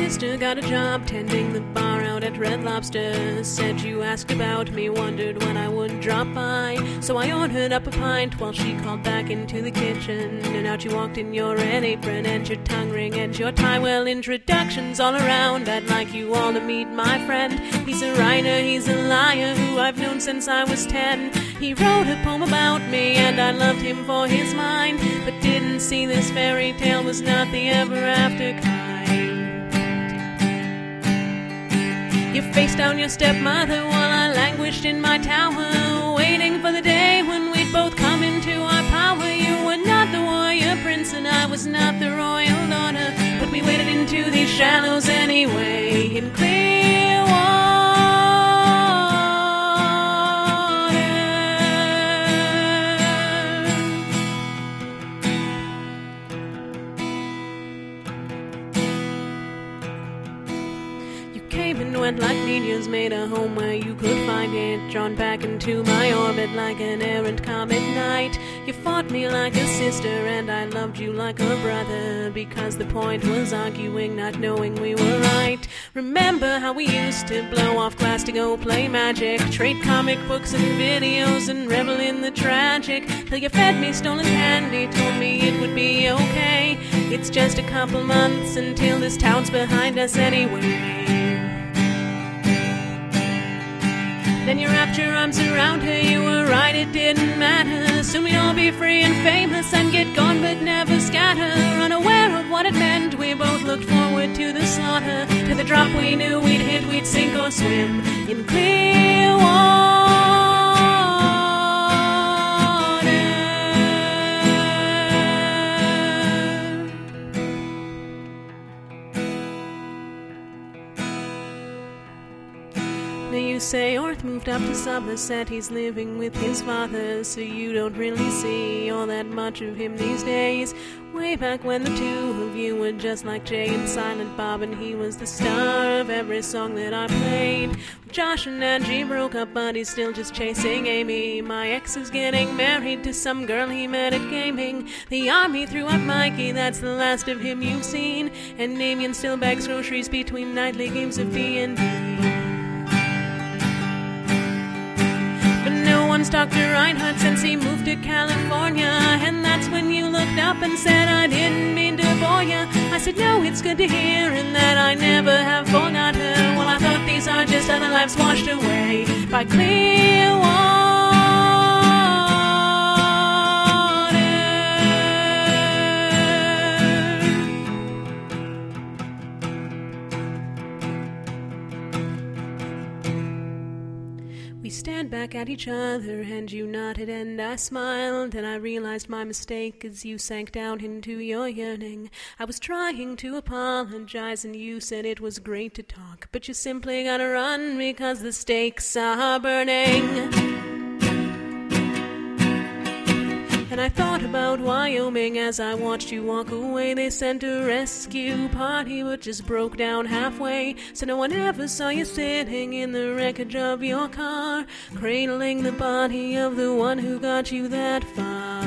sister got a job tending the bar out at Red Lobster. Said you asked about me, wondered when I would drop by. So I ordered up a pint while she called back into the kitchen. And out you walked in your red apron and your tongue ring and your tie. Well, introductions all around. I'd like you all to meet my friend. He's a writer, he's a liar, who I've known since I was 10. He wrote a poem about me and I loved him for his mind, but didn't see this fairy tale was not the ever after kind. You faced down your stepmother while I languished in my tower, waiting for the day when we'd both come into our power. You were not the warrior prince and I was not the royal daughter, but we waded into these shallows anyway in clear water. Came and went like meteors, made a home where you could find it, drawn back into my orbit like an errant comet knight. You fought me like a sister and I loved you like a brother, because the point was arguing, not knowing we were right. Remember how we used to blow off glass to go play magic, trade comic books and videos and revel in the tragic, till you fed me stolen candy, told me it would be okay. It's just a couple months until this town's behind us anyway. Then you wrapped your arms around her, you were right, it didn't matter. Soon we'd all be free and famous and get gone but never scatter. Unaware of what it meant, we both looked forward to the slaughter. To the drop we knew we'd hit, we'd sink or swim in clear water. Now you say Orth moved up to Somerset, he's living with his father, so you don't really see all that much of him these days. Way back when the two of you were just like Jay and Silent Bob, and he was the star of every song that I played. Josh and Angie broke up, but he's still just chasing Amy. My ex is getting married to some girl he met at gaming. The army threw out Mikey, that's the last of him you've seen. And Damien still bags groceries between nightly games of D&D. Dr. Reinhardt since he moved to California, and that's when you looked up and said, I didn't mean to bore ya. I said, no, it's good to hear, and that I never have forgot her. Well, I thought these are just other lives washed away by clear water. We stand back at each other and you nodded and I smiled, and I realized my mistake as you sank down into your yearning. I was trying to apologize and you said it was great to talk, but you simply gotta run because the stakes are burning. And I thought about Wyoming as I watched you walk away. They sent a rescue party but just broke down halfway, so no one ever saw you sitting in the wreckage of your car, cradling the body of the one who got you that far.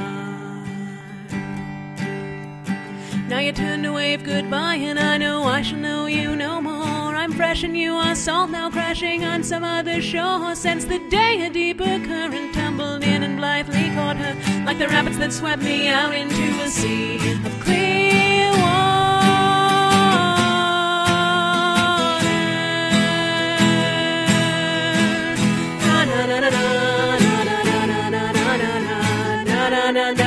Now you turn to wave goodbye, and I know I shall know you no more. I'm fresh and you are salt, now crashing on some other shore. Since the day a deeper current tumbled in and blithely caught her, like the rapids that swept me out into a sea of clear water. Na na na na na na na na na na na na na na na.